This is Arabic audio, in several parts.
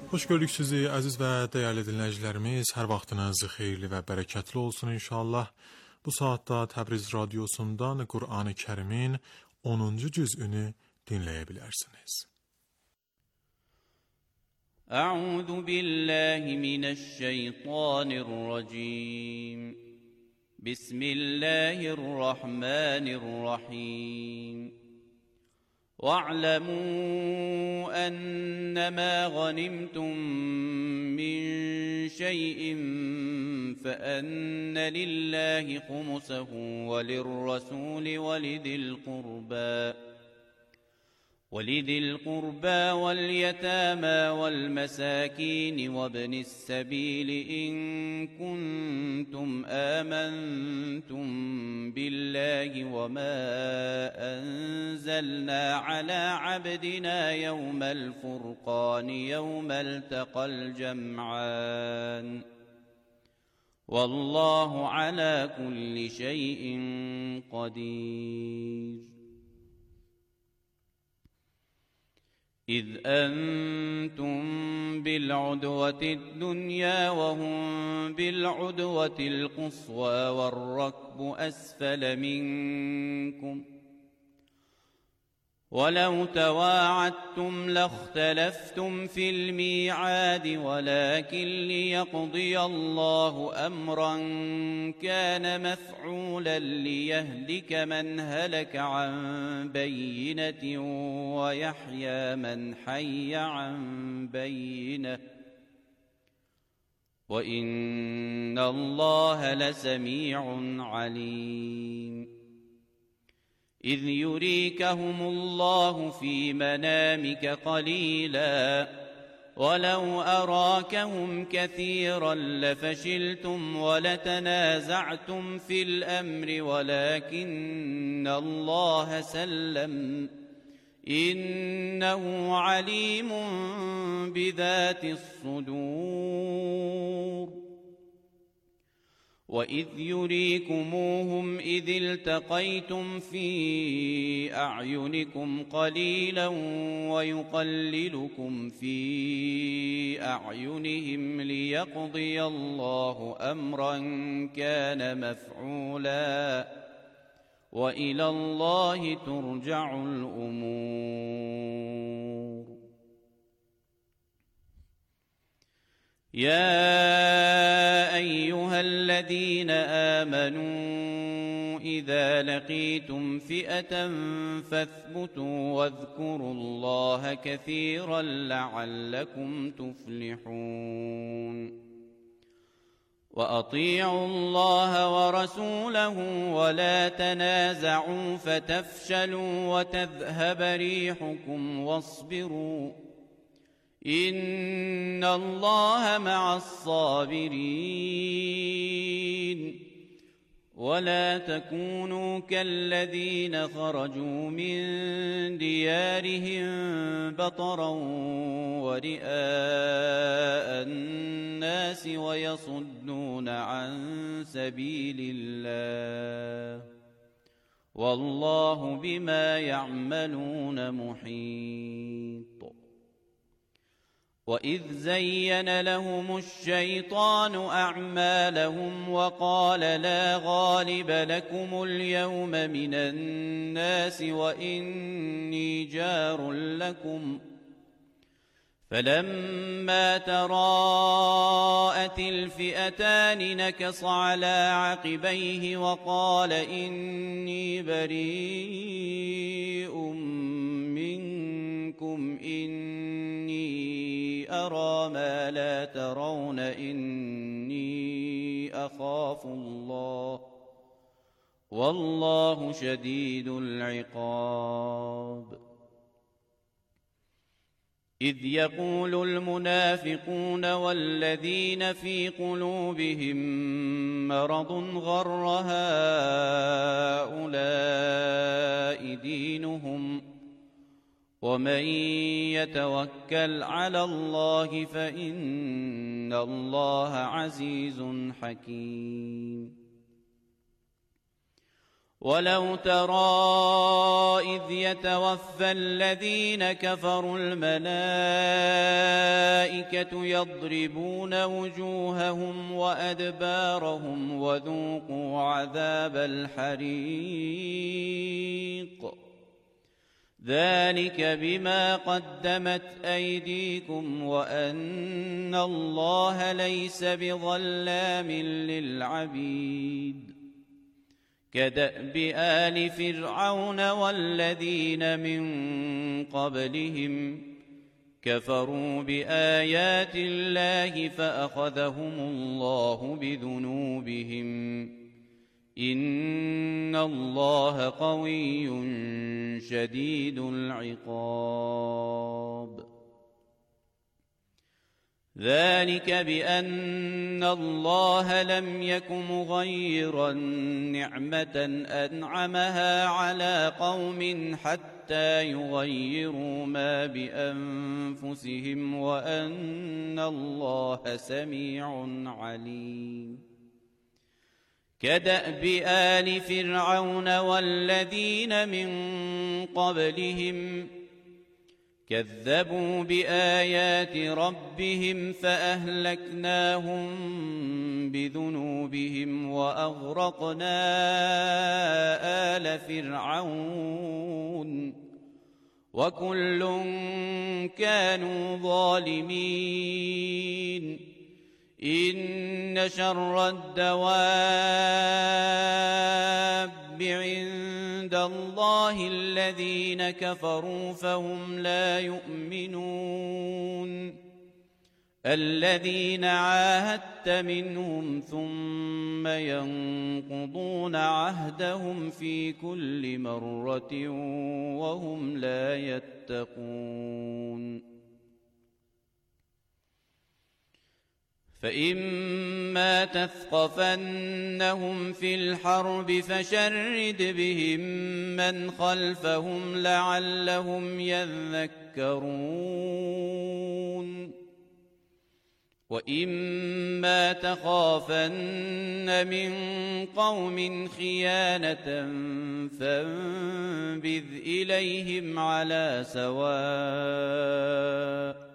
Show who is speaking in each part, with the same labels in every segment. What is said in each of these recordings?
Speaker 1: Xoş gördük sizi əziz və dəyərli dinləyicilərimiz. Hər vaxtınız xeyirli və bərəkətli olsun inşallah. Bu saatda Təbriz radiosundan Qur'an-ı Kərimin 10-cu cüzünü dinləyə bilərsiniz.
Speaker 2: Əuzu billahi minəşşeytanirracim. Bismillahirrahmanirrahim. واعلموا أنما غنمتم من شيء فأن لله خمسه وللرسول ولذي القربى واليتامى والمساكين وابن السبيل إن كنتم آمنتم بالله وما أنزلنا على عبدنا يوم الفرقان يوم التقى الجمعان والله على كل شيء قدير. إذ أنتم بالعدوة الدنيا وهم بالعدوة القصوى والركب أسفل منكم ولو تواعدتم لاختلفتم في الميعاد ولكن ليقضي الله أمرا كان مفعولا ليهلك من هلك عن بينة ويحيى من حي عن بينة وإن الله لسميع عليم. إذ يريكهم الله في منامك قليلا ولو أراكهم كثيرا لفشلتم ولتنازعتم في الأمر ولكن الله سلم إنه عليم بذات الصدور. وإذ يريكموهم إذ التقيتم في أعينكم قليلا ويقللكم في أعينهم ليقضي الله أمرا كان مفعولا وإلى الله ترجع الأمور. يا أيها الذين آمنوا إذا لقيتم فئة فاثبتوا واذكروا الله كثيرا لعلكم تفلحون. وأطيعوا الله ورسوله ولا تنازعوا فتفشلوا وتذهب ريحكم واصبروا إن الله مع الصابرين. ولا تكونوا كالذين خرجوا من ديارهم بطرا ورئاء الناس ويصدون عن سبيل الله والله بما يعملون محيط. وإذ زين لهم الشيطان أعمالهم وقال لا غالب لكم اليوم من الناس وإني جار لكم فلما تراءت الفئتان نكص على عقبيه وقال إني بريء منكم إني أرى ما لا ترون إني أخاف الله والله شديد العقاب. إذ يقول المنافقون والذين في قلوبهم مرض غر هؤلاء دينهم ومن يتوكل على الله فإن الله عزيز حكيم. ولو ترى إذ يتوفى الذين كفروا الملائكة يضربون وجوههم وأدبارهم وذوقوا عذاب الحريق ذلك بما قدمت أيديكم وأن الله ليس بظلام للعبيد كدأب آل فرعون والذين من قبلهم كفروا بآيات الله فأخذهم الله بذنوبهم إن الله قوي شديد العقاب ذلك بأن الله لم يك مغيرا نعمة أنعمها على قوم حتى يغيروا ما بأنفسهم وأن الله سميع عليم كدأب آل فرعون والذين من قبلهم كذبوا بآيات ربهم فأهلكناهم بذنوبهم وأغرقنا آل فرعون وكل كانوا ظالمين إن شر الدواب عند الله الذين كفروا فهم لا يؤمنون الذين عاهدت منهم ثم ينقضون عهدهم في كل مرة وهم لا يتقون فإما تثقفنهم في الحرب فشرد بهم من خلفهم لعلهم يذكرون وإما تخافن من قوم خيانة فانبذ إليهم على سواء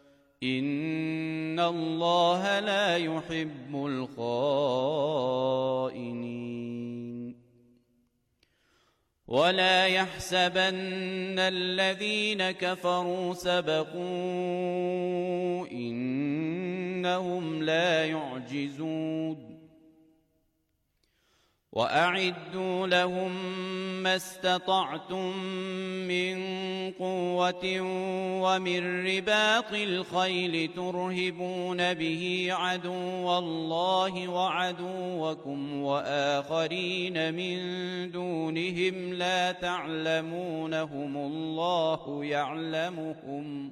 Speaker 2: إن الله لا يحب الخائنين ولا يحسبن الذين كفروا سبقوا إنهم لا يعجزون وأعدوا لهم ما استطعتم من قوة ومن رباط الخيل ترهبون به عدو الله وعدوكم وآخرين من دونهم لا تعلمونهم الله يعلمهم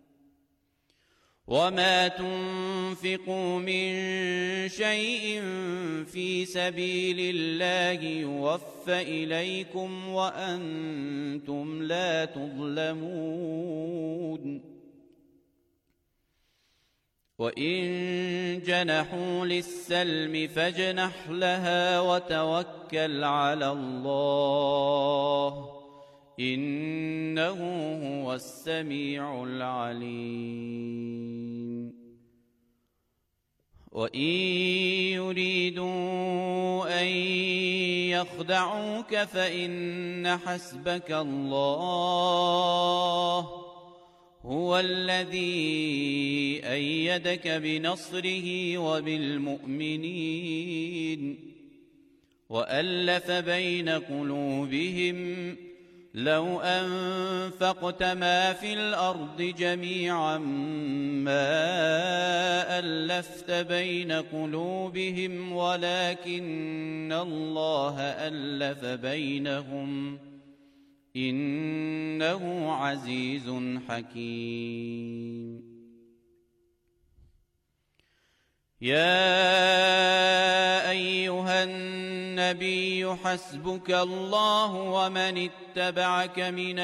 Speaker 2: وما تنفقوا من شيء في سبيل الله يوفى إليكم وأنتم لا تظلمون وإن جنحوا للسلم فاجنح لها وتوكل على الله إنه هو السميع العليم وإن يريدوا أن يخدعوك فإن حسبك الله هو الذي أيدك بنصره وبالمؤمنين وألف بين قلوبهم لو أنفقت ما في الأرض جميعا ما ألفت بين قلوبهم ولكن الله ألف بينهم إنه عزيز حكيم يا أيها النبي حسبك الله ومن اتبعك من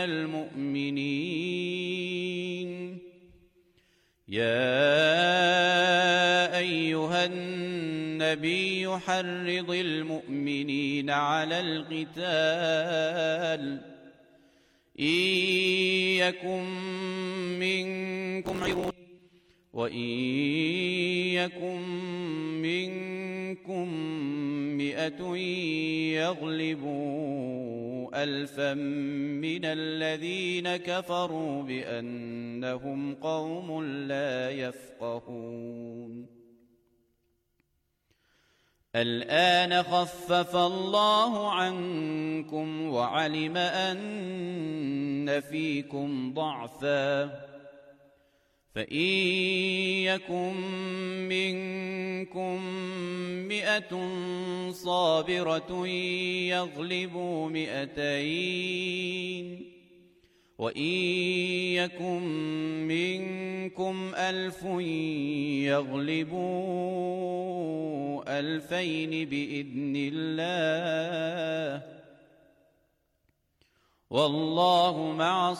Speaker 2: المؤمنين يا أيها النبي النبي حرض المؤمنين على القتال إن يكن منكم عظيم وإن يكن منكم 100 يغلبوا 1000 من الذين كفروا بأنهم قوم لا يفقهون الآن خفف الله عنكم وعلم أن فيكم ضعفا فإن يكن منكم 100 صابرة يغلبوا 200 وإن يكن منكم 1000 يغلبوا 2000 بإذن الله والله مع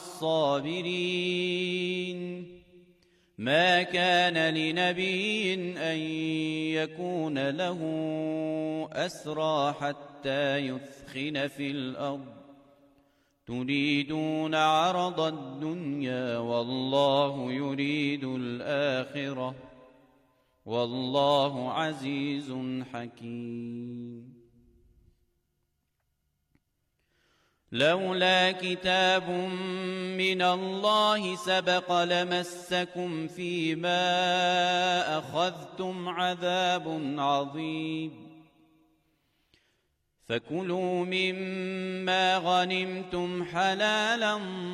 Speaker 2: الصابرين ما كان لنبي أن يكون له أسرى حتى يثخن في الأرض تريدون عرض الدنيا والله يريد الآخرة والله عزيز حكيم لولا كتاب من الله سبق لمسكم فيما أخذتم عذاب عظيم فكلوا مما غنمتم حلالا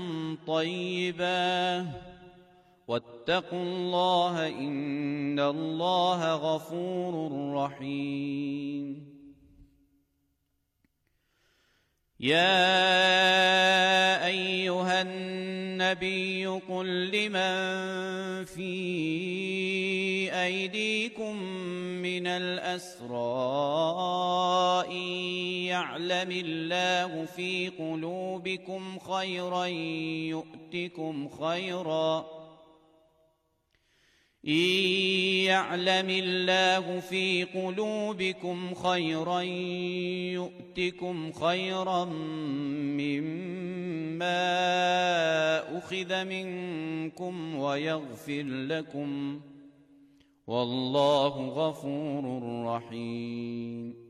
Speaker 2: طيبا واتقوا الله إن الله غفور رحيم يا أيها النبي قل لمن في أيديكم من الأسرى إن يعلم الله في قلوبكم خيرا يؤتكم خيرا إن يعلم الله في قلوبكم خيرا يؤتكم خيرا مما أخذ منكم ويغفر لكم والله غفور رحيم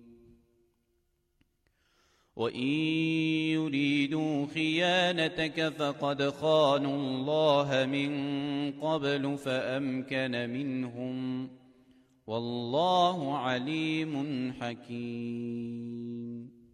Speaker 2: وإن يريدوا خيانتك فقد خانوا الله من قبل فأمكن منهم والله عليم حكيم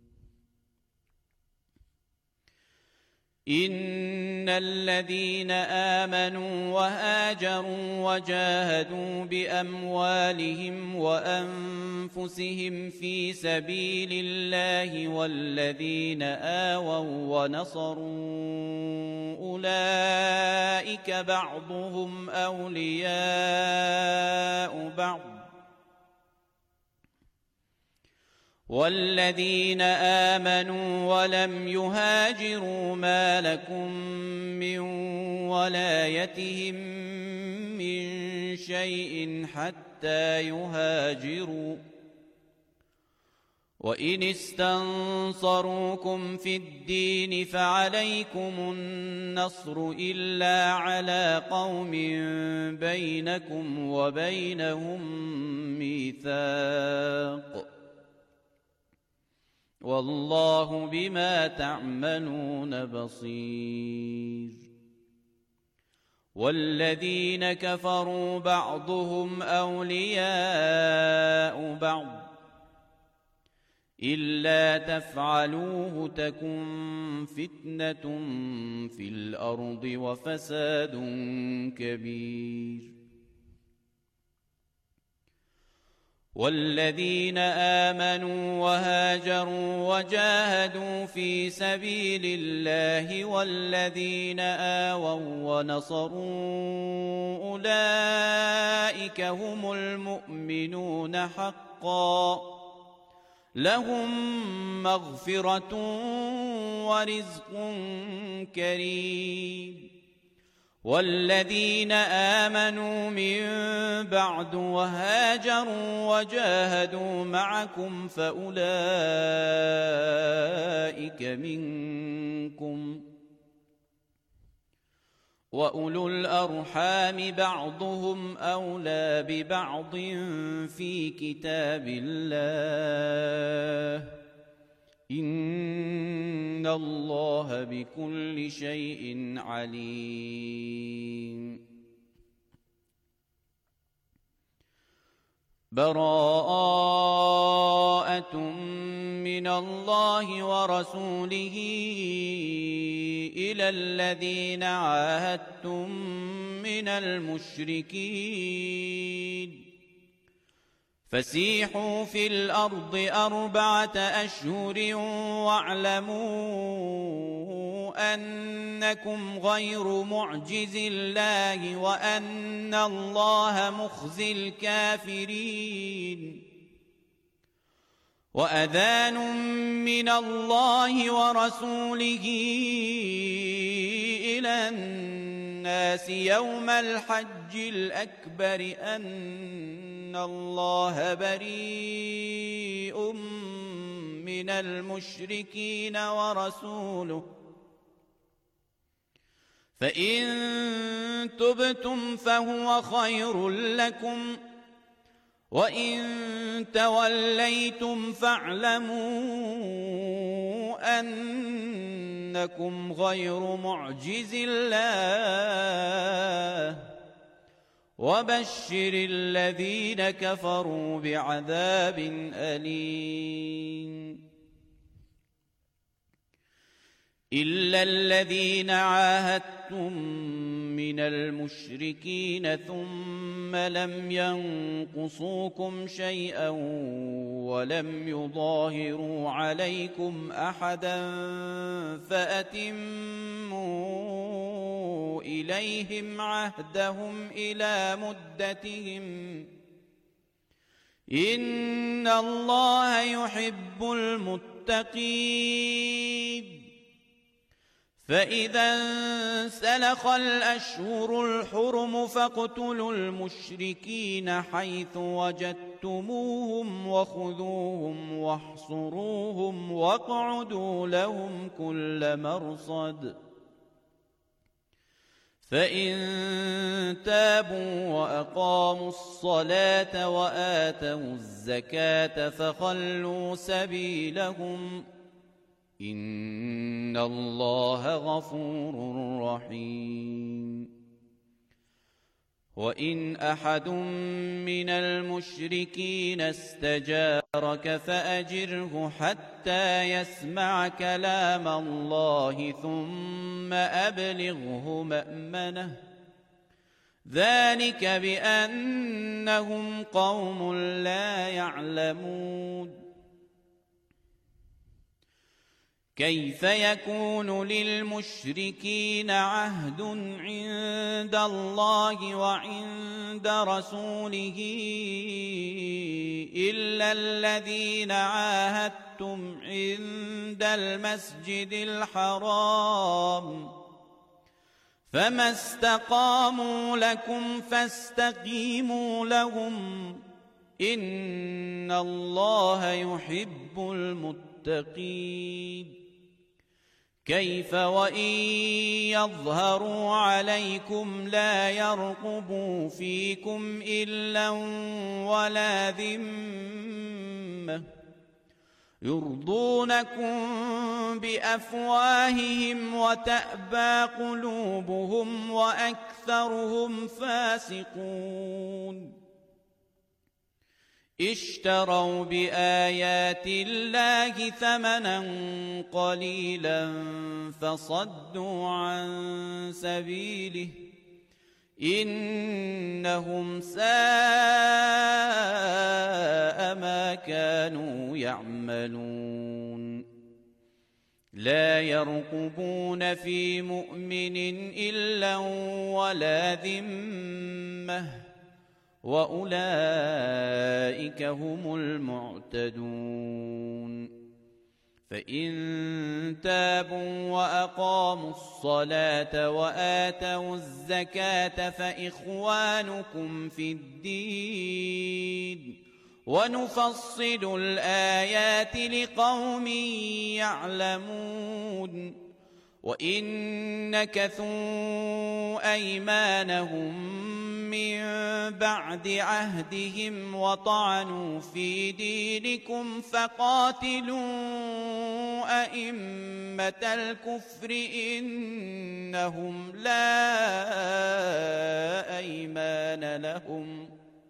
Speaker 2: إن الذين آمنوا وهاجروا وجاهدوا بأموالهم وأنفسهم في سبيل الله والذين آووا ونصروا أولئك بعضهم أولياء بعض والذين آمنوا ولم يهاجروا ما لكم من ولايتهم من شيء حتى يهاجروا وإن استنصروكم في الدين فعليكم النصر إلا على قوم بينكم وبينهم ميثاق والله بما تعملون بصير والذين كفروا بعضهم أولياء بعض إلا تفعلوه تكن فتنة في الأرض وفساد كبير والذين آمنوا وهاجروا وجاهدوا في سبيل الله والذين آووا ونصروا أولئك هم المؤمنون حقا لهم مغفرة ورزق كريم والذين آمنوا من بعد وهاجروا وجاهدوا معكم فأولئك منكم، وأولو الأرحام بعضهم أولى ببعض في كتاب الله، إن الله بكل شيء عليم. براءة من الله ورسوله إلى الذين عاهدتم من المشركين، فسيحوا في الأرض 4 أشهر واعلموا أنكم غير معجز الله وأن الله مخزي الكافرين. وأذان من الله ورسوله إلى الناس يوم الحج الأكبر أن الله بريء من المشركين ورسوله، فإن تبتم فهو خير لكم، وإن توليتم فاعلموا أنكم غير معجز الله، وبشر الذين كفروا بعذاب أليم. إلا الذين عاهدتم من المشركين ثم لم ينقصوكم شيئا ولم يظاهروا عليكم أحدا فأتموا إليهم عهدهم إلى مدتهم، إن الله يحب المتقين. فإذا انسلخ الأشهر الحرم فاقتلوا المشركين حيث وجدتموهم وخذوهم واحصروهم واقعدوا لهم كل مرصد، فإن تابوا وأقاموا الصلاة وآتوا الزكاة فخلوا سبيلهم، إن الله غفور رحيم. وإن أحد من المشركين استجارك فأجره حتى يسمع كلام الله ثم أبلغه مأمنه، ذلك بأنهم قوم لا يعلمون. كيف يكون للمشركين عهد عند الله وعند رسوله إلا الذين عاهدتم عند المسجد الحرام، فما استقاموا لكم فاستقيموا لهم، إن الله يحب المتقين. كيف وإن يظهروا عليكم لا يرقبوا فيكم إلا ولا ذمة، يرضونكم بأفواههم وتأبى قلوبهم وأكثرهم فاسقون. اشتروا بآيات الله ثمنا قليلا فصدوا عن سبيله، إنهم ساء ما كانوا يعملون. لا يرقبون في مؤمن إلا ولا ذمة، وأولئك هم المعتدون. فإن تابوا وأقاموا الصلاة وآتوا الزكاة فإخوانكم في الدين ونفصل الآيات لقوم يعلمون وإن نكثوا أيمانهم من بعد عهدهم وطعنوا في دينكم فقاتلوا أئمة الكفر إنهم لا أيمان لهم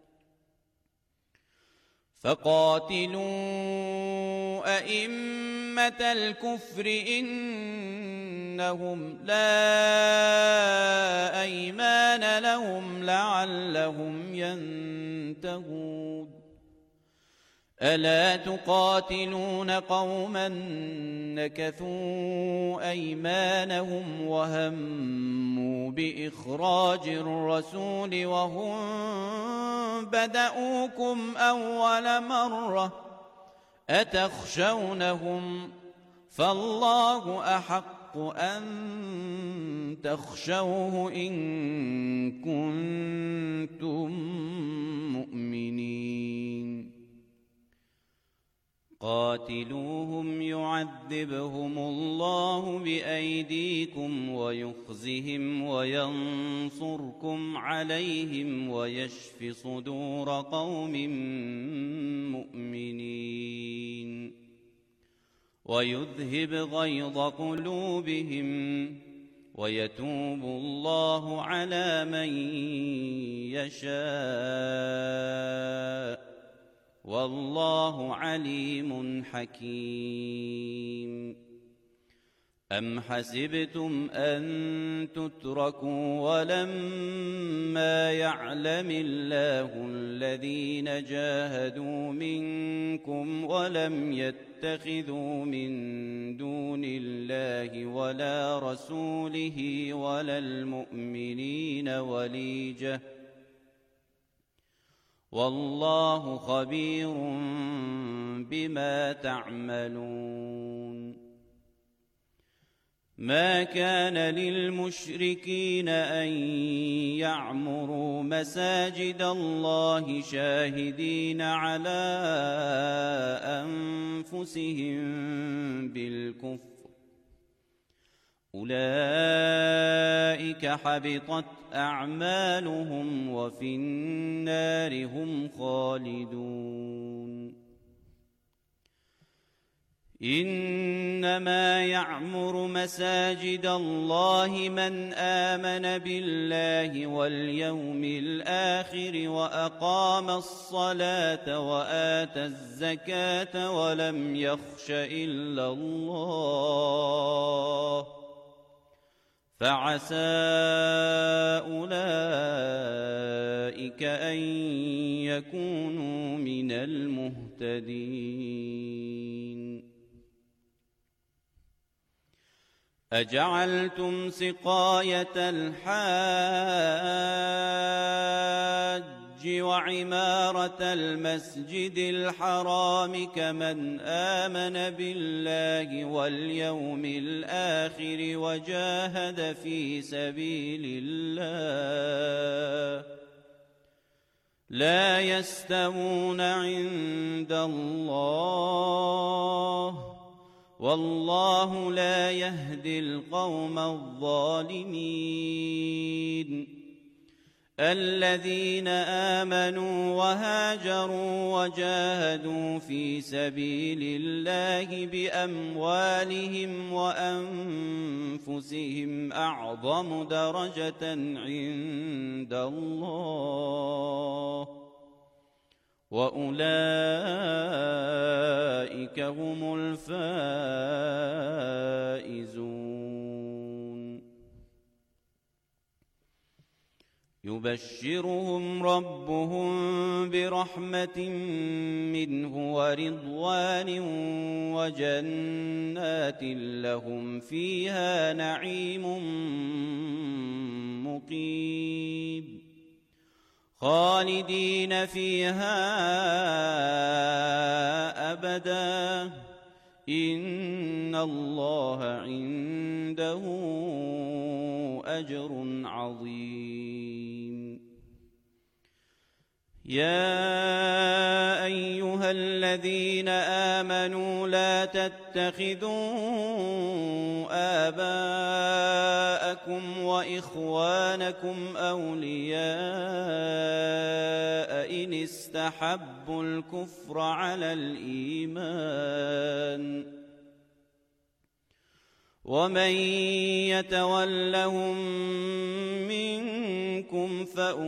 Speaker 2: لعلهم ينتهون ألا تقاتلون قوما نكثوا أيمانهم وهموا بإخراج الرسول وهم بدؤوكم أول مرة أتخشونهم فالله أحق أن تخشوه إن كنتم مؤمنين قاتلوهم يعذبهم الله بأيديكم ويخزهم وينصركم عليهم ويشف صدور قوم مؤمنين ويذهب غيظ قلوبهم ويتوب الله على من يشاء والله عليم حكيم أم حسبتم أن تتركوا ولما يعلم الله الذين جاهدوا منكم ولم يتخذوا من دون الله ولا رسوله ولا المؤمنين وليجة والله خبير بما تعملون ما كان للمشركين أن يعمروا مساجد الله شاهدين على أنفسهم بالكفر أولئك حبطت أعمالهم وفي النار هم خالدون إنما يعمر مساجد الله من آمن بالله واليوم الآخر وأقام الصلاة وآتى الزكاة ولم يخش إلا الله فعسى أولئك أن يكونوا من المهتدين أجعلتم سقاية الحاج وعمارة المسجد الحرام كمن آمن بالله واليوم الآخر وجاهد في سبيل الله لا يستوون عند الله والله لا يهدي القوم الظالمين الذين آمنوا وهاجروا وجاهدوا في سبيل الله بأموالهم وأنفسهم أعظم درجة عند الله وأولئك هم الفائزون يبشرهم ربهم برحمة منه ورضوان وجنات لهم فيها نعيم مقيم خالدين فيها أبدا إن الله عنده أجر عظيم. يا أيها الذين آمنوا لا تتخذوا آباءكم وإخوانكم أولياء إن استحبوا الكفر على الإيمان، ومن يتولهم منكم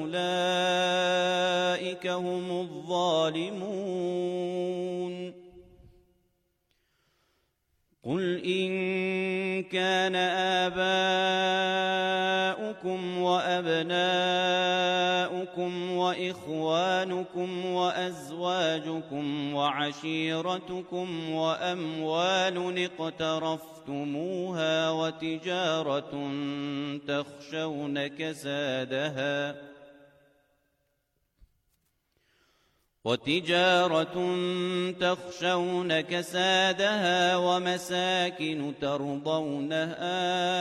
Speaker 2: فأولئك هم الظالمون. قل إن كان آباؤكم وأبناؤكم وإخوانكم وأزواجكم وعشيرتكم وأموال اقترفتموها وتجارة تخشون كسادها ومساكن ترضونها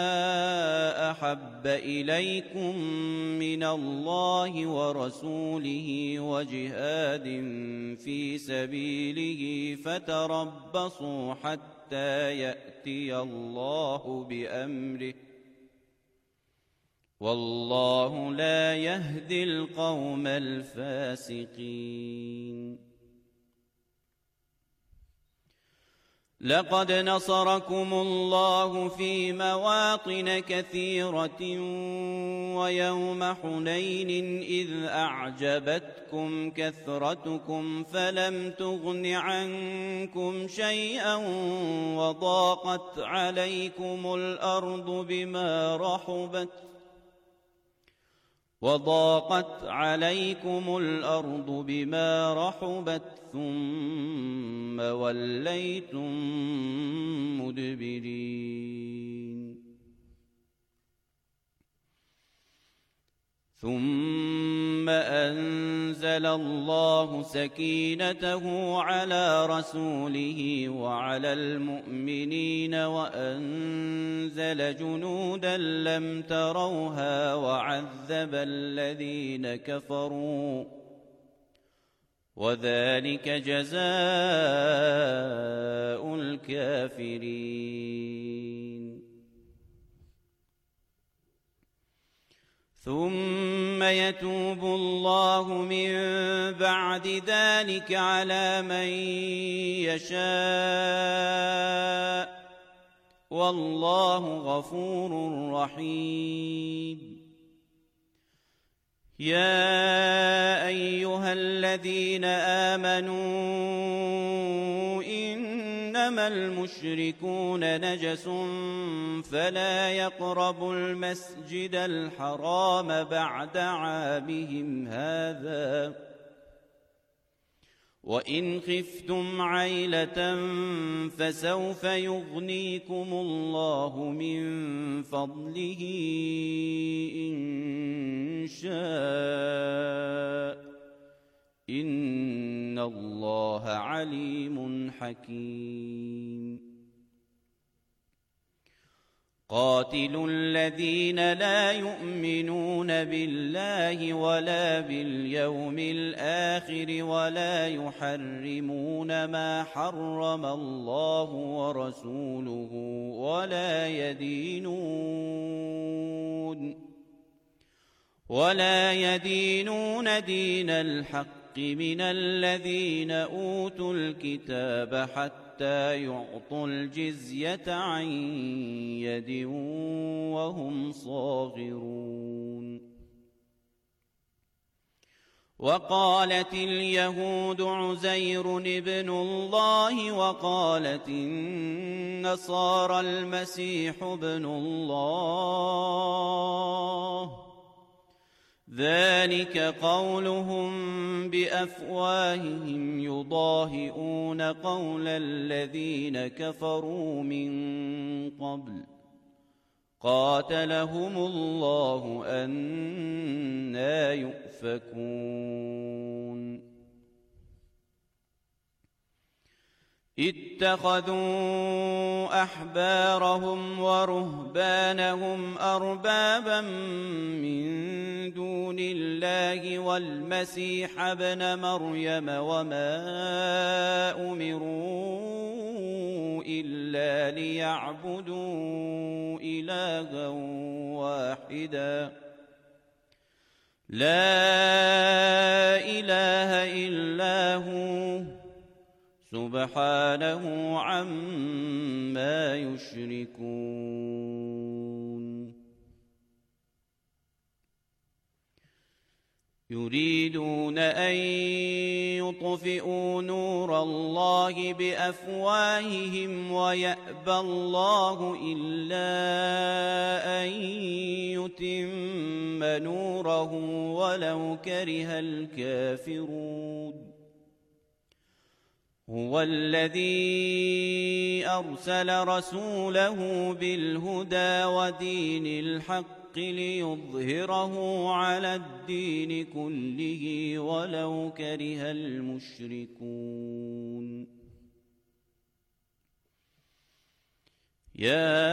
Speaker 2: أحب إليكم من الله ورسوله وجهاد في سبيله فتربصوا حتى يأتي الله بأمره، والله لا يهدي القوم الفاسقين. لقد نصركم الله في مواطن كثيرة ويوم حنين إذ أعجبتكم كثرتكم فلم تغن عنكم شيئا وضاقت عليكم الأرض بما رحبت ثم وليتم مدبرين. ثم أنزل الله سكينته على رسوله وعلى المؤمنين وأنزل جنودا لم تروها وعذب الذين كفروا، وذلك جزاء الكافرين. ثم يتوب الله من بعد ذلك على من يشاء، والله غفور رحيم. يا أيها الذين آمنوا إنما المشركون نجس فلا يقربوا المسجد الحرام بعد عامهم هذا، وإن خفتم عيلة فسوف يغنيكم الله من فضله إن شاء، إن الله عليم حكيم. قاتلوا الذين لا يؤمنون بالله ولا باليوم الآخر ولا يحرمون ما حرم الله ورسوله ولا يدينون دين الحق من الذين أوتوا الكتاب حتى يعطوا الجزية عن يد وهم صاغرون. وقالت اليهود عزير ابن الله وقالت النصارى المسيح ابن الله، ذلك قولهم بأفواههم يضاهئون قول الذين كفروا من قبل، قاتلهم الله أنى يؤفكون. اتخذوا أحبارهم ورهبانهم أربابا من دون الله والمسيح ابن مريم وما أمروا إلا ليعبدوا إلها واحدا لا إله إلا هو سبحانه عما يشركون يريدون أن يطفئوا نور الله بأفواههم ويأبى الله إلا أن يتم نوره ولو كره الكافرون هو الذي أرسل رسوله بالهدى ودين الحق ليظهره على الدين كله ولو كره المشركون يا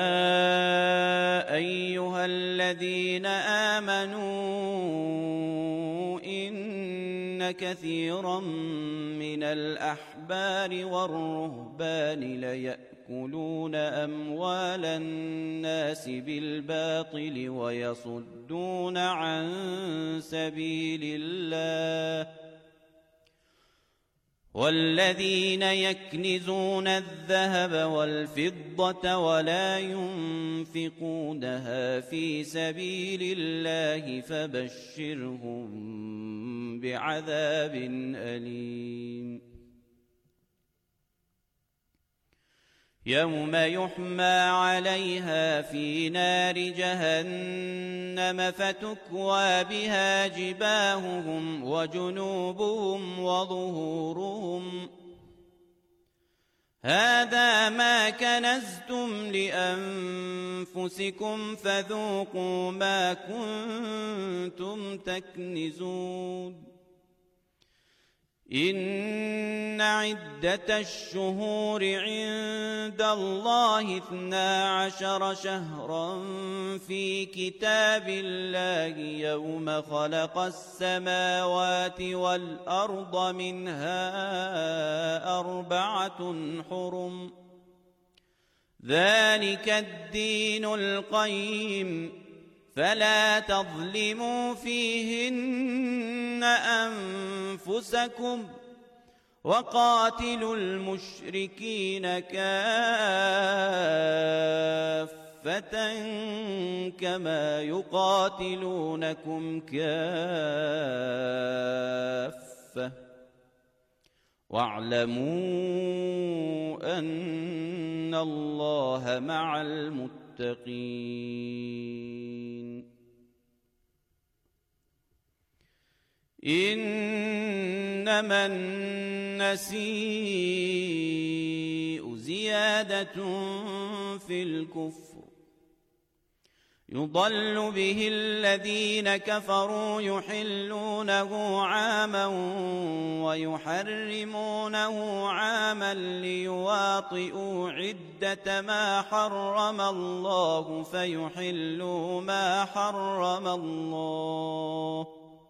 Speaker 2: أيها الذين آمنوا إن كثيرا من الأحبار والرهبان ليأكلون أموال الناس بالباطل ويصدون عن سبيل الله والذين يكنزون الذهب والفضة ولا ينفقونها في سبيل الله فبشرهم بعذاب أليم يوم يحمى عليها في نار جهنم فتكوى بها جباههم وجنوبهم وظهورهم هذا ما كنزتم لأنفسكم فذوقوا ما كنتم تكنزون إن عدة الشهور عند الله 12 شهرا في كتاب الله يوم خلق السماوات والأرض منها 4 حرم ذلك الدين القيم فلا تظلموا فيهن أنفسكم وقاتلوا المشركين كافة كما يقاتلونكم كافة واعلموا أن الله مع المتقين إنما النسيء زيادة في الكفر يضل به الذين كفروا يحلونه عاما ويحرمونه عاما ليواطئوا عدة ما حرم الله فيحلوا ما حرم الله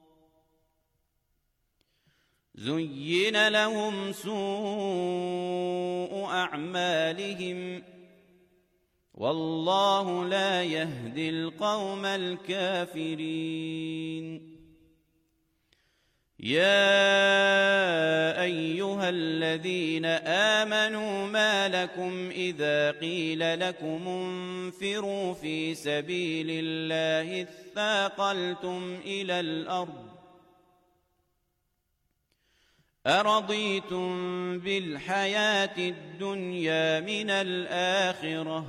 Speaker 2: زين لهم سوء أعمالهم والله لا يهدي القوم الكافرين يا أيها الذين آمنوا ما لكم إذا قيل لكم انفروا في سبيل الله اثاقلتم إلى الأرض أرضيتم بالحياة الدنيا من الآخرة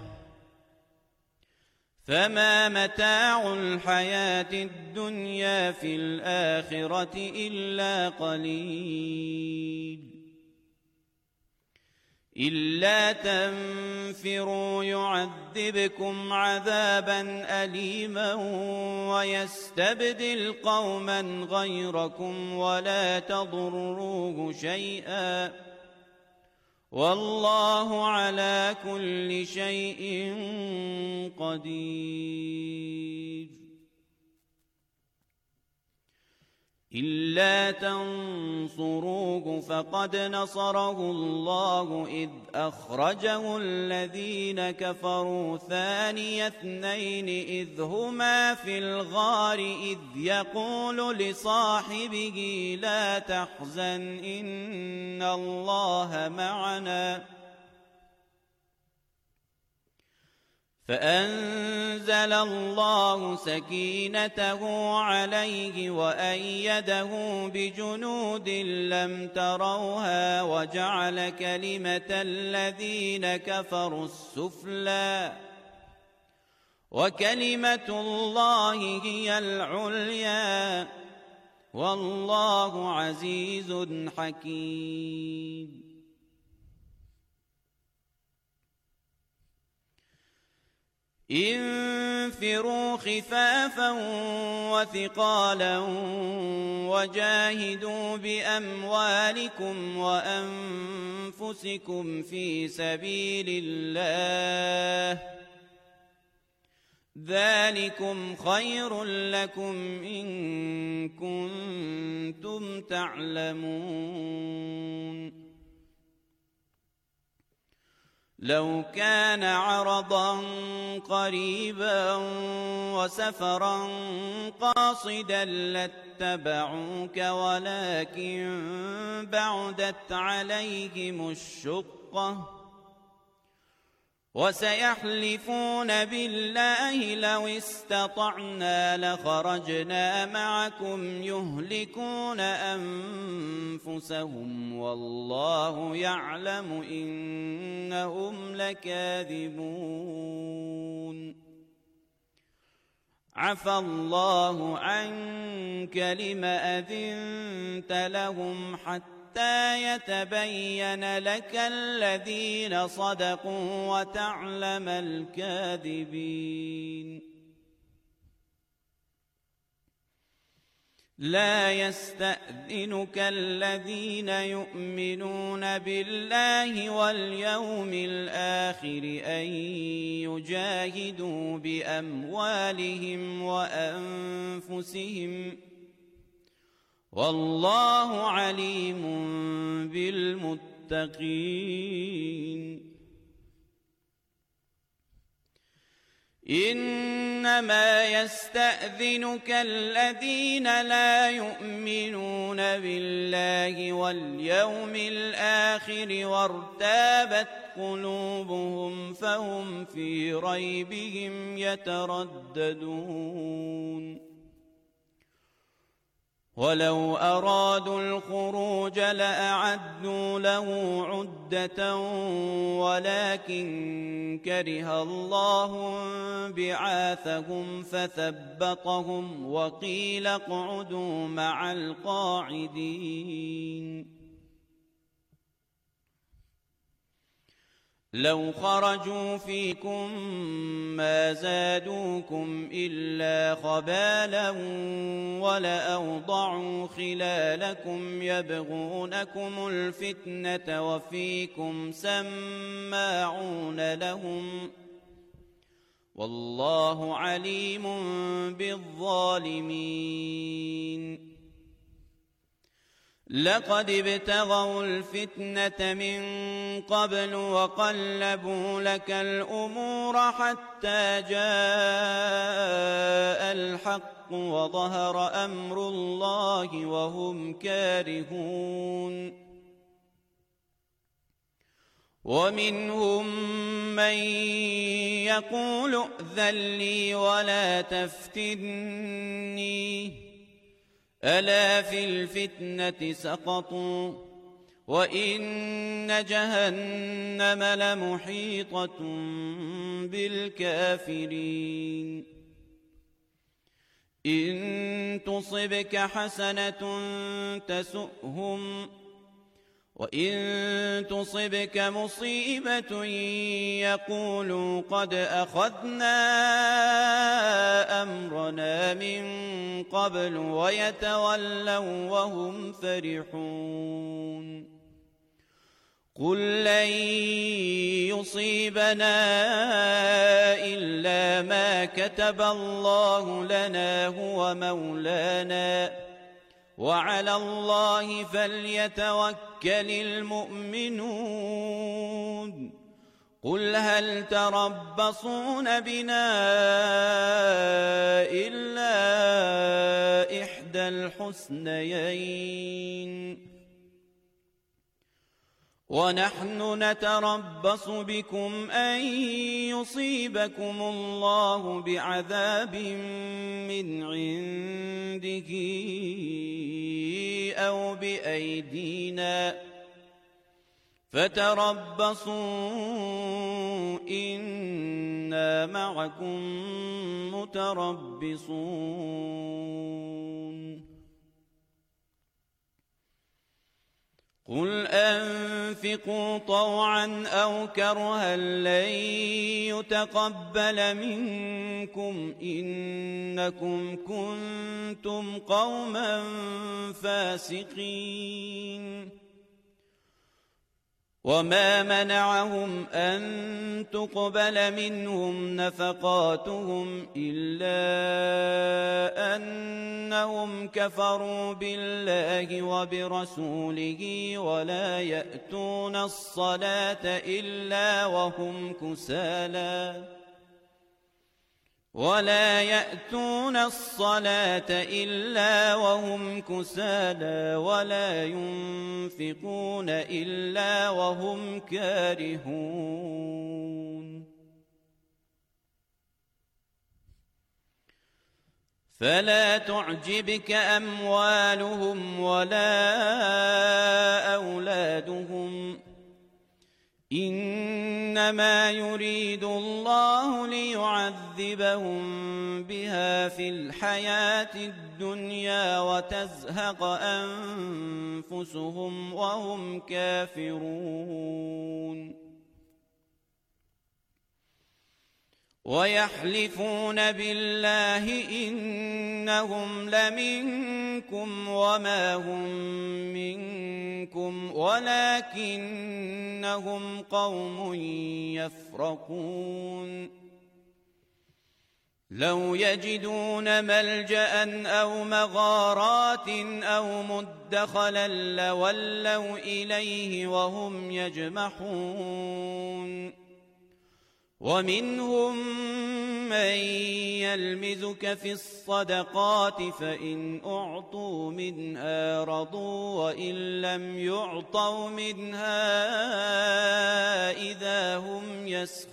Speaker 2: فما متاع الحياة الدنيا في الآخرة إلا قليل إلا تنفروا يعذبكم عذابا أليما ويستبدل قوما غيركم ولا تضروه شيئا والله على كل شيء قدير. إلا تنصروه فقد نصره الله إذ أخرجه الذين كفروا ثاني اثنين إذ هما في الغار إذ يقول لصاحبه لا تحزن إن الله معنا فأنزل الله سكينته عليه وأيده بجنود لم تروها وجعل كلمة الذين كفروا السفلى وكلمة الله هي العليا والله عزيز حكيم. انفروا خفافا وثقالا وجاهدوا بأموالكم وأنفسكم في سبيل الله ذلكم خير لكم إن كنتم تعلمون. لو كان عرضا قريبا وسفرا قاصدا لاتبعوك ولكن بعدت عليهم الشقة وسيحلفون بالله لو استطعنا لخرجنا معكم يهلكون أنفسهم والله يعلم إنهم لكاذبون. عفى الله عنك لم أذنت لهم حتى يتبين لك الذين صدقوا وتعلم الكاذبين. لا يستأذنك الذين يؤمنون بالله واليوم الآخر أن يجاهدوا بأموالهم وأنفسهم والله عليم بالمتقين. إنما يستأذنك الذين لا يؤمنون بالله واليوم الآخر وارتابت قلوبهم فهم في ريبهم يترددون. ولو أرادوا الخروج لأعدوا له عدة ولكن كره الله بعاثهم فثبطهم وقيل اقعدوا مع القاعدين. لو خرجوا فيكم ما زادوكم إلا خبالا ولأوضعوا خلالكم يبغونكم الفتنة وفيكم سماعون لهم والله عليم بالظالمين. لقد ابتغوا الفتنة من قبل وقلبوا لك الأمور حتى جاء الحق وظهر أمر الله وهم كارهون. ومنهم من يقول ائذن لي ولا تفتني ألا في الفتنة سقطوا وإن جهنم لمحيطة بالكافرين. إن تصبك حسنة تسؤهم وإن تصبك مصيبة يقولوا قد أخذنا أمرنا من قبل ويتولوا وهم فرحون. قل لن يصيبنا إلا ما كتب الله لنا هو مولانا وعلى الله فليتوكل المؤمنون قل هل تربصون بنا إلا إحدى الحسنيين ونحن نتربص بكم أن يصيبكم الله بعذاب من عنده أو بأيدينا فتربصوا إنا معكم متربصون قل أنفقوا طوعا أو كرها لن يتقبل منكم إنكم كنتم قوما فاسقين وما منعهم أن تقبل منهم نفقاتهم إلا أنهم كفروا بالله وبرسوله ولا يأتون الصلاة إلا وهم كسالى ولا ينفقون إلا وهم كارهون فلا تعجبك أموالهم ولا أولادهم إنما يريد الله ليعذبهم بها في الحياة الدنيا وتزهق أنفسهم وهم كافرون ويحلفون بالله إنهم لمنكم وما هم منكم ولكنهم قوم يفرقون لو يجدون ملجأ أو مغارات أو مدخلا لولوا إليه وهم يجمحون ومنهم من يلمزك في الصدقات فإن أعطوا منها رضوا وإن لم يعطوا منها إذا هم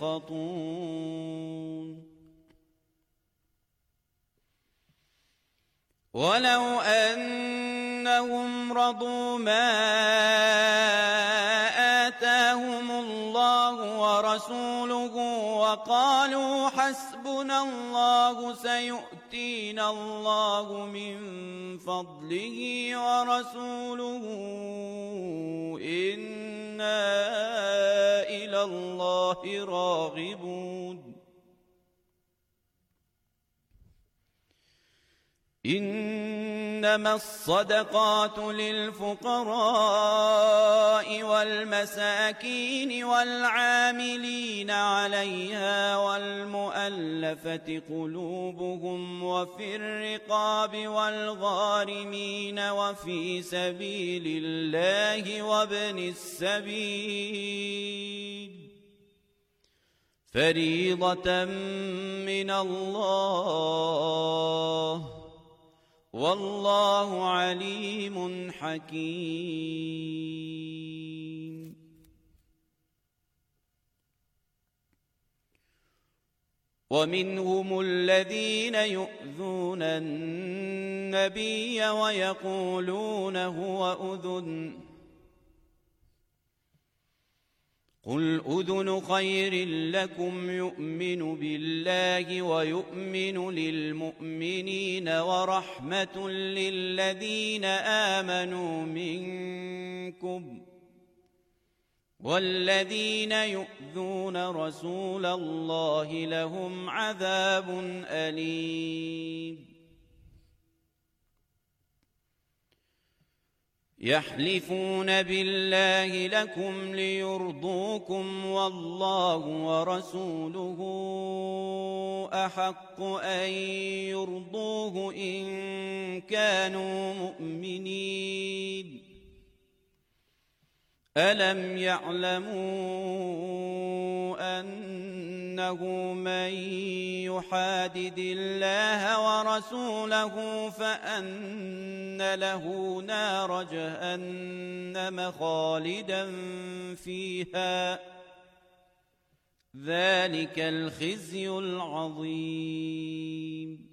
Speaker 2: يسخطون ولو أنهم رضوا ما آتاهم الله ورسوله وقالوا حسبنا الله سيؤتينا الله من فضله ورسوله إنا إلى الله راغبون إنما الصدقات للفقراء والمساكين والعاملين عليها والمؤلفة قلوبهم وفي الرقاب والغارمين وفي سبيل الله وابن السبيل فريضة من الله والله عليم حكيم ومنهم الذين يؤذون النبي ويقولون هو أذن قل أذن خير لكم يؤمن بالله ويؤمن للمؤمنين ورحمة للذين آمنوا منكم والذين يؤذون رسول الله لهم عذاب أليم يحلفون بالله لكم ليرضوكم والله ورسوله أحق أن يرضوه إن كانوا مؤمنين ألم يعلموا أنه من يحادد الله ورسوله فأن له نار جهنم خالدا فيها ذلك الخزي العظيم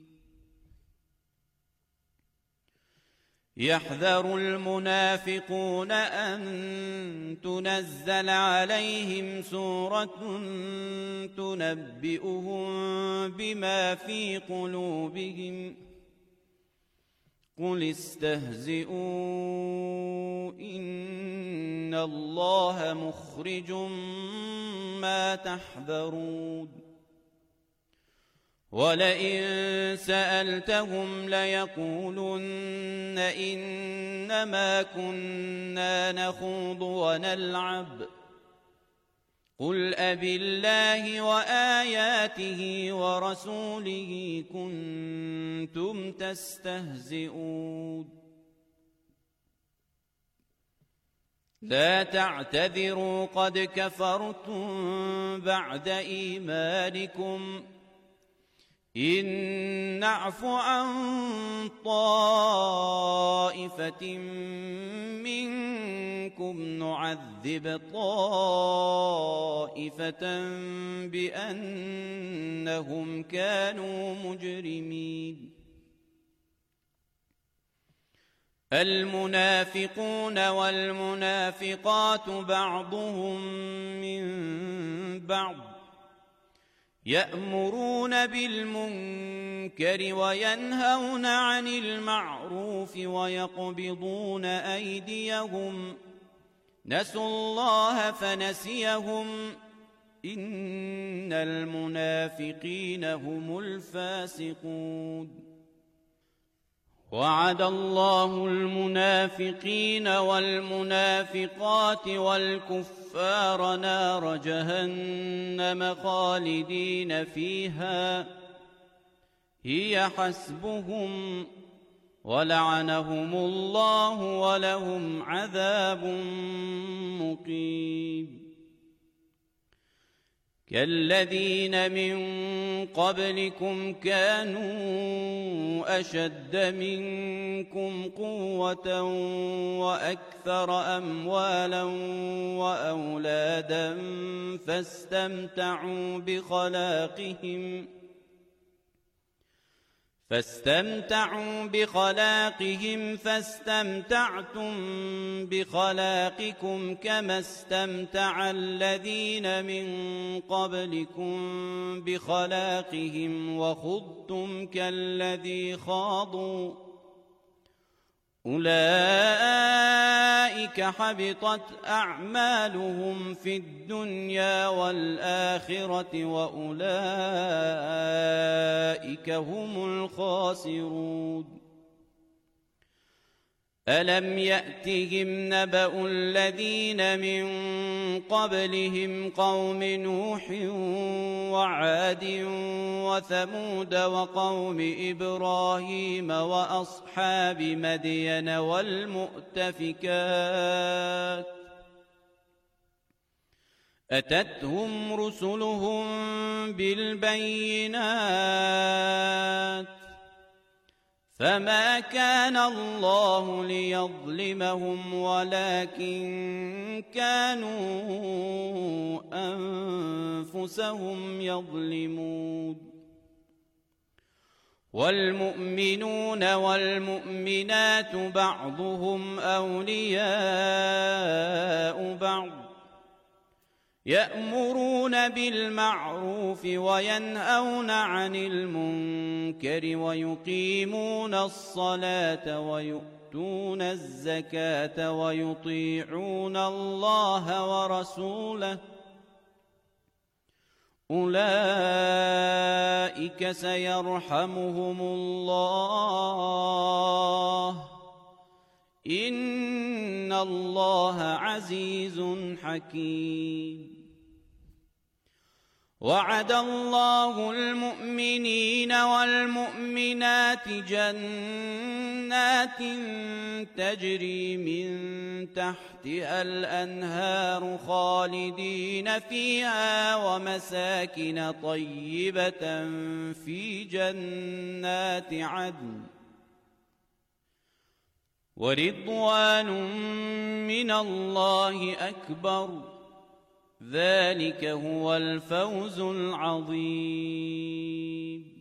Speaker 2: يحذر المنافقون أن تنزل عليهم سورة تنبئهم بما في قلوبهم قل استهزئوا إن الله مخرج ما تحذرون ولئن سألتهم ليقولن إنما كنا نخوض ونلعب قل أبالله وآياته ورسوله كنتم تستهزئون لا تعتذروا قد كفرتم بعد إيمانكم إن نعف عن طائفة منكم نعذب طائفة بأنهم كانوا مجرمين المنافقون والمنافقات بعضهم من بعض يأمرون بالمنكر وينهون عن المعروف ويقبضون أيديهم نسوا الله فنسيهم إن المنافقين هم الفاسقون وعد الله المنافقين والمنافقات والكفار نار جهنم خالدين فيها هي حسبهم ولعنهم الله ولهم عذاب مقيم كالذين من قبلكم كانوا أشد منكم قوة وأكثر أموالا وأولادا فاستمتعوا بخلاقهم فاستمتعتم بخلاقكم كما استمتع الذين من قبلكم بخلاقهم وخضتم كالذي خاضوا أولئك حبطت أعمالهم في الدنيا والآخرة وأولئك هم الخاسرون ألم يأتهم نبأ الذين من قبلهم قوم نوح وعاد وثمود وقوم إبراهيم وأصحاب مدين والمؤتفكات أتتهم رسلهم بالبينات فما كان الله ليظلمهم ولكن كانوا أنفسهم يظلمون والمؤمنون والمؤمنات بعضهم أولياء بعض يأمرون بالمعروف وينهون عن المنكر ويقيمون الصلاة ويؤتون الزكاة ويطيعون الله ورسوله أولئك سيرحمهم الله إن إن الله عزيز حكيم. وعد الله المؤمنين والمؤمنات جنات تجري من تحتها الأنهار خالدين فيها ومساكن طيبة في جنات عدن ورضوان من الله أكبر ذلك هو الفوز العظيم.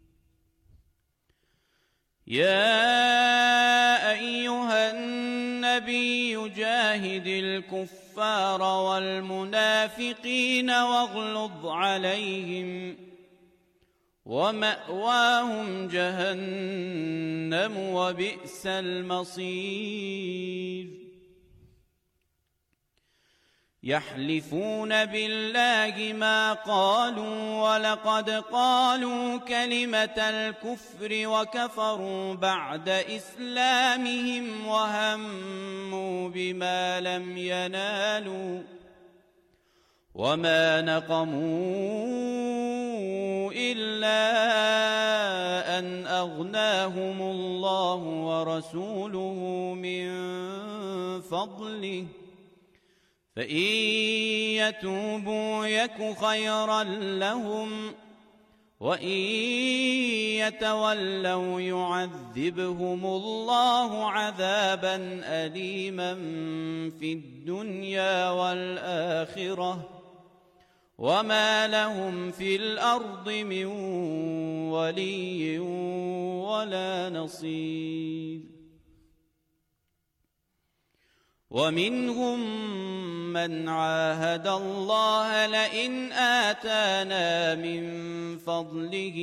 Speaker 2: يا أيها النبي جاهد الكفار والمنافقين واغلظ عليهم ومأواهم جهنم وبئس المصير. يحلفون بالله ما قالوا ولقد قالوا كلمة الكفر وكفروا بعد إسلامهم وهموا بما لم ينالوا وما نقموا إلا أن أغناهم الله ورسوله من فضله فإن يتوبوا يك خيرا لهم وإن يتولوا يعذبهم الله عذابا أليما في الدنيا والآخرة وما لهم في الأرض من ولي ولا نصير. ومنهم من عاهد الله لئن آتانا من فضله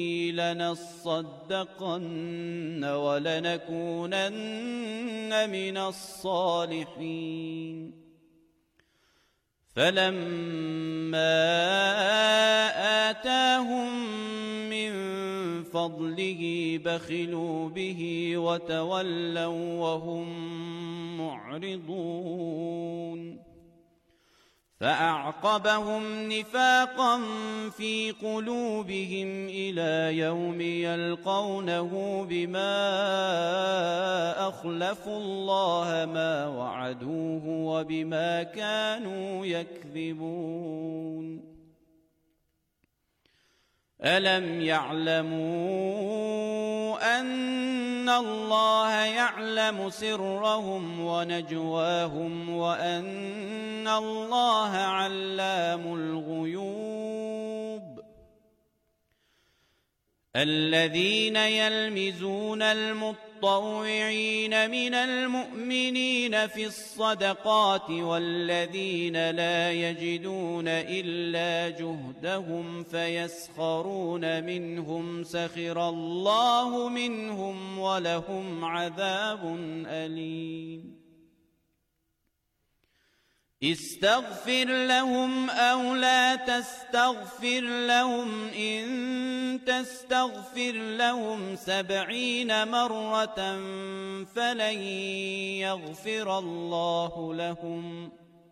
Speaker 2: لنصدقن ولنكونن من الصالحين فلما آتاهم من فضله بخلوا به وتولوا وهم معرضون فأعقبهم نفاقا في قلوبهم إلى يوم يلقونه بما أخلفوا الله ما وعدوه وبما كانوا يكذبون. ألم يعلموا أن الله يعلم سرهم ونجواهم وأن الله علام الغيوب. الذين يلمزون المطوعين من المؤمنين في الصدقات والذين لا يجدون إلا جهدهم فيسخرون منهم سخر الله منهم ولهم عذاب أليم. استغفر لهم أو لا تستغفر لهم إن تستغفر لهم 70 مرة فلن يغفر الله لهم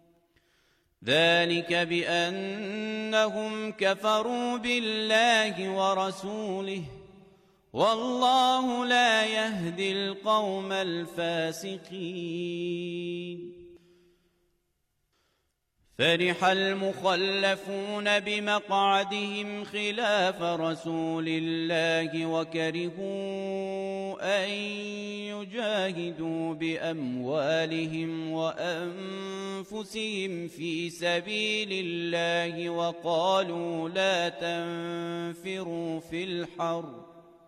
Speaker 2: ذلك بأنهم كفروا بالله ورسوله والله لا يهدي القوم الفاسقين. فرح المخلفون بمقعدهم خلاف رسول الله وكرهوا أن يجاهدوا بأموالهم وأنفسهم في سبيل الله وقالوا لا تنفروا في الحر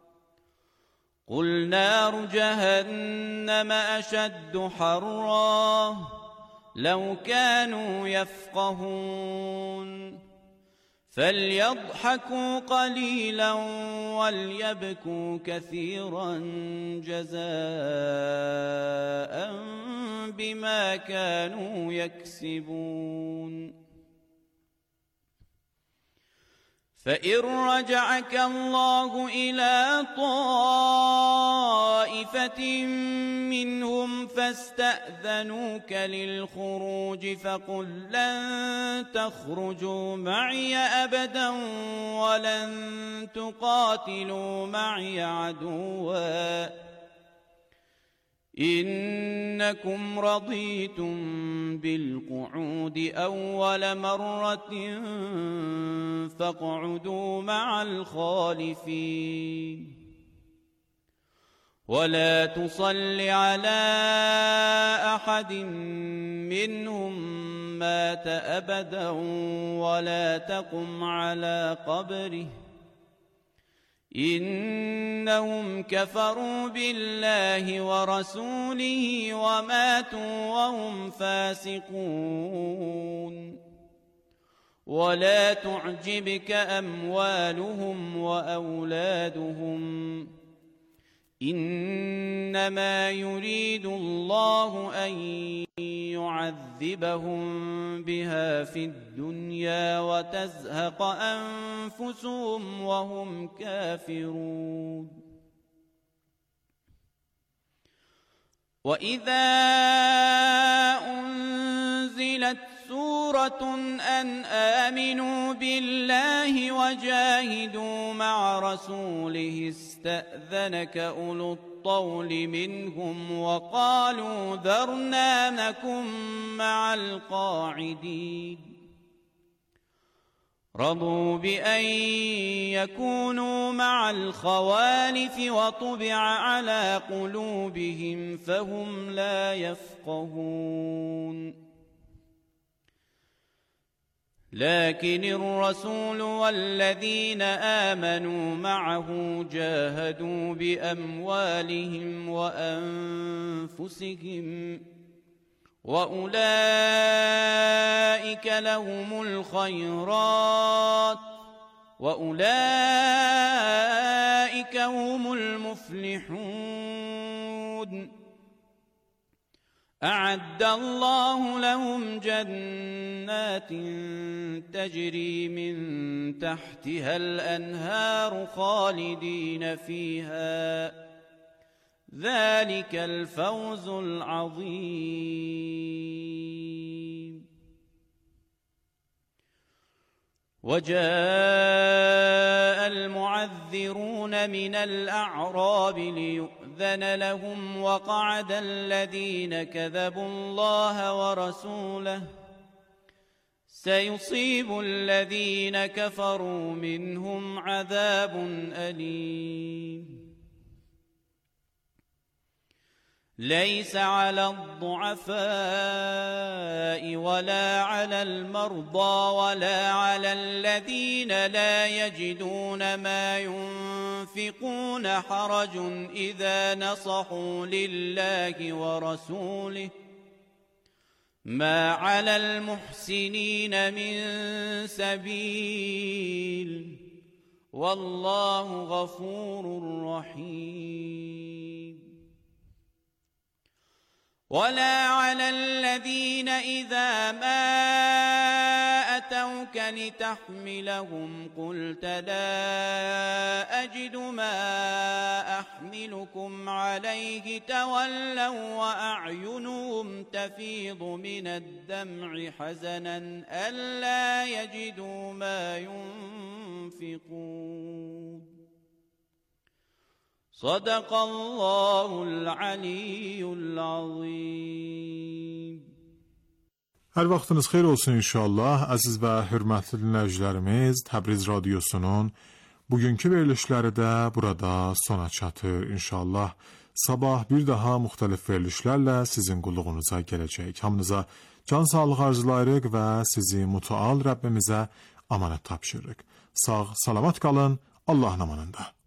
Speaker 2: قل نار جهنم أشد حرا لو كانوا يفقهون فليضحكوا قليلا وليبكوا كثيرا جزاء بما كانوا يكسبون. فإن رجعك الله إلى طائفة منهم فاستأذنوك للخروج فقل لن تخرجوا معي أبدا ولن تقاتلوا معي عدوا إنكم رضيتم بالقعود أول مرة فاقعدوا مع الخالفين ولا تصل على أحد منهم مات أبدا ولا تقم على قبره إنهم كفروا بالله ورسوله وماتوا وهم فاسقون ولا تعجبك أموالهم وأولادهم إنما يريد الله أن يعذبهم بها في الدنيا وتزهق أنفسهم وهم كافرون وإذا أنزلت سورة أن آمنوا بالله وجاهدوا مع رسوله استأذنك أولو الطول منهم وقالوا ذرنا نكن مع القاعدين رضوا بأن يكونوا مع الخوالف وطبع على قلوبهم فهم لا يفقهون لكن الرسول والذين آمنوا معه جاهدوا بأموالهم وأنفسهم وأولئك لهم الخيرات وأولئك هم المفلحون أعد الله لهم جنات تجري من تحتها الأنهار خالدين فيها ذلك الفوز العظيم وجاء المعذرون من الأعراب ليؤذن لهم وقعد الذين كذبوا الله ورسوله سيصيب الذين كفروا منهم عذاب أليم ليس على الضعفاء ولا على المرضى ولا على الذين لا يجدون ما ينفقون حرج إذا نصحوا لله ورسوله ما على المحسنين من سبيل والله غفور رحيم ولا على الذين إذا ما أتوك لتحملهم قلت لا أجد ما أحملكم عليه تولوا وأعينهم تفيض من الدمع حزنا ألا يجدوا ما ينفقون صدق الله العلی العظیم.
Speaker 1: Hər vaxtınız xeyir olsun inşallah. Əziz və hörmətli dinləyicilərimiz, Təbriz Radiosunun bugünkü verilişləri də burada sona çatır inşallah. Sabah bir daha müxtəlif verilişlərlə sizin qulluğunuza gələcək. Hamınıza can sağlığı arzulayırıq və sizi mütəal Rəbbimizə amanət tapşırırıq. Sağ, salamat qalın, Allahın amanında.